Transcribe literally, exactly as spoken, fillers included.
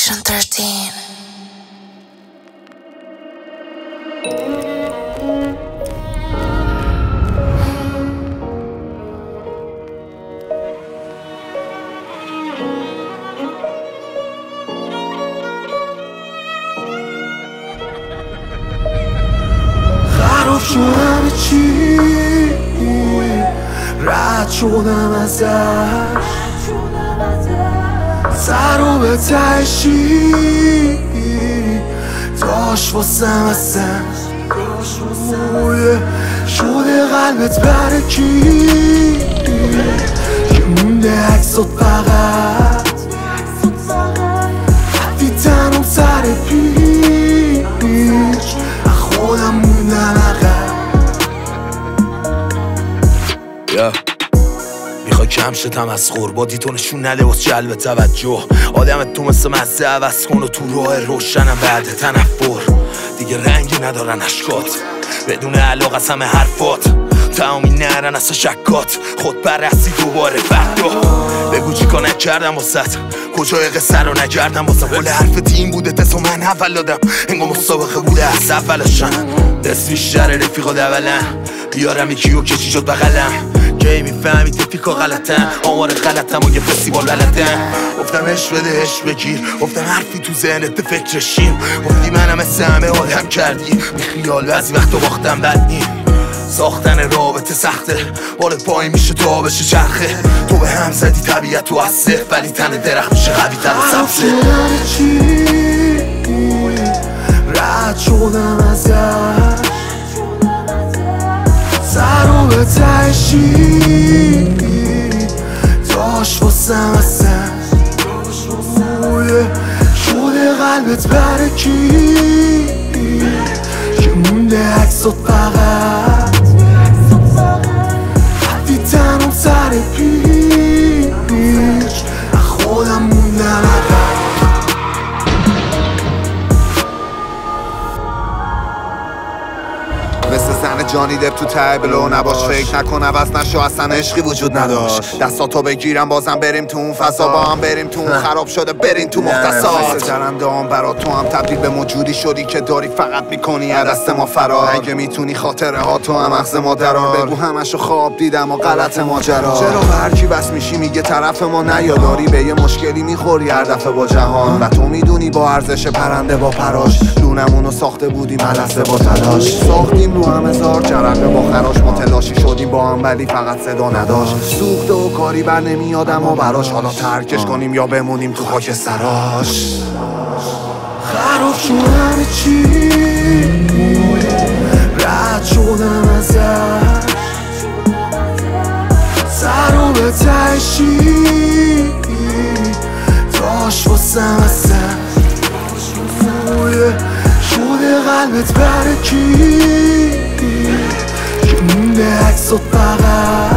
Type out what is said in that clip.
Section thirteen. خراب شدم چی رد شدم ازش سر و به تشی داشت واسم اصلا شده قلبت برکی که مونده عکسات فقط حتی تنم سر پیش خودم موندم عقب میخوای کم شه تمسخر با دیتو نشون نده واسه جلب توجه آدمت تو مثل مزه عوض کن و تو راه روشنم بعد تنفر دیگه رنگی ندارن اشکات بدون علاقه از همه حرفات تمامی نرن از شکات خود بررسی دوباره فردا بگو چی کار نکردم واسط کجای قصه رو نکردم واسه قول حرف تیم بوده تسو من اول دادم انگار مسابقه بوده از اولشن دست بیشتر رفیقا دولن بیارم یکیو که چی شد بغلم کی میفهمی تفیکا غلطن آمار غلطم و یه فستیوال بلدن گفتم اش بده اش بگیر گفتم حرفی تو ذهنت فکرشیم گفتی منم مثل همه آدم کردی بی خیال بعضی وقتا باختم بد نیم ساختن رابطه سخته بالت پایین میشه تا بشه چرخه تو به هم زدی طبیعت تو از صفر ولی تن درخت میشه قوی تر و سبزه رد شدم ازش سر و به تشی داشت واسم اصلا شده قلبت برکی که مونده عکسات فقط حتی تنم سر پیش خودم موندم عقب مثل زن جانی دب تو تبلو نباش فکر نکن عوض نشو اصلا عشقی وجود نداشت دستاتو بگیرم بازم بریم تو اون فضا با هم بریم تو اون خراب شده بریم تو مختصات مثل جرنده هم برا تو هم تبدیل به موجودی شدی که داری فقط میکنی از دست ما فرار اگه میتونی خاطره ها تو هم مغز ما درار بگو همشو خواب دیدم و غلط ماجرا چرا به هر کی بس میشی میگه طرف ما نیاداری به یه مشکلی میخوری هر دفعه با جهان و تو میدونی با ارزش پرنده با پراش لونمونو ساخته بودیم ملسه با تلاش ساختیم رو هم هزار جرقه با خراش ما تلاشی شدیم با هم ولی فقط صدا نداشت سوخته و کاری بر نمیاد اما براش حالا ترکش کنیم یا بمونیم تو خاک سراش خراب شدم چی رد شدم ازش سر و به تشی داشت واسم اصلا شده قلبت برکی که مونده عکسات فقط